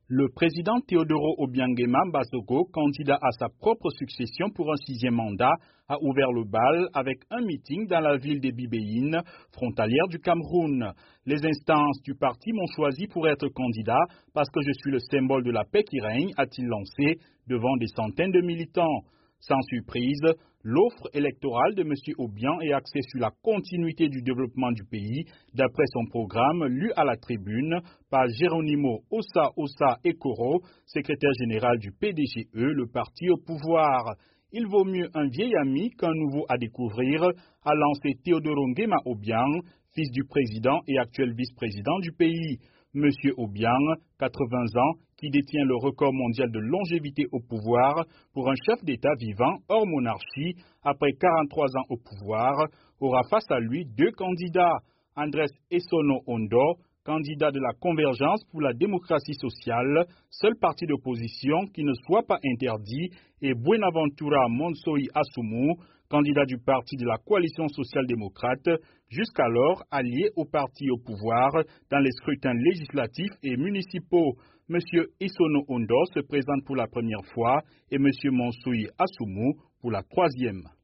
Le président Teodoro Obiangema Basogo, candidat à sa propre succession pour un 6e mandat, a ouvert le bal avec un meeting dans la ville de Bibéine, frontalière du Cameroun. Les instances du parti m'ont choisi pour être candidat parce que je suis le symbole de la paix qui règne, a-t-il lancé devant des centaines de militants. Sans surprise, l'offre électorale de M. Obiang est axée sur la continuité du développement du pays, d'après son programme lu à la tribune par Geronimo Ossa Ekoro, secrétaire général du PDGE, le parti au pouvoir. Il vaut mieux un vieil ami qu'un nouveau à découvrir, a lancé Teodoro Obiang, fils du président et actuel vice-président du pays. Monsieur Obiang, 80 ans, qui détient le record mondial de longévité au pouvoir pour un chef d'État vivant hors monarchie, après 43 ans au pouvoir, aura face à lui 2 candidats. Andrés Essono Ondo, candidat de la Convergence pour la démocratie sociale, seul parti d'opposition qui ne soit pas interdit, et Buenaventura Monsoy Assoumou, candidat du parti de la coalition social-démocrate, jusqu'alors allié au parti au pouvoir dans les scrutins législatifs et municipaux. M. Essono Ondo se présente pour la première fois et M. Monsoy Assoumou pour la 3e.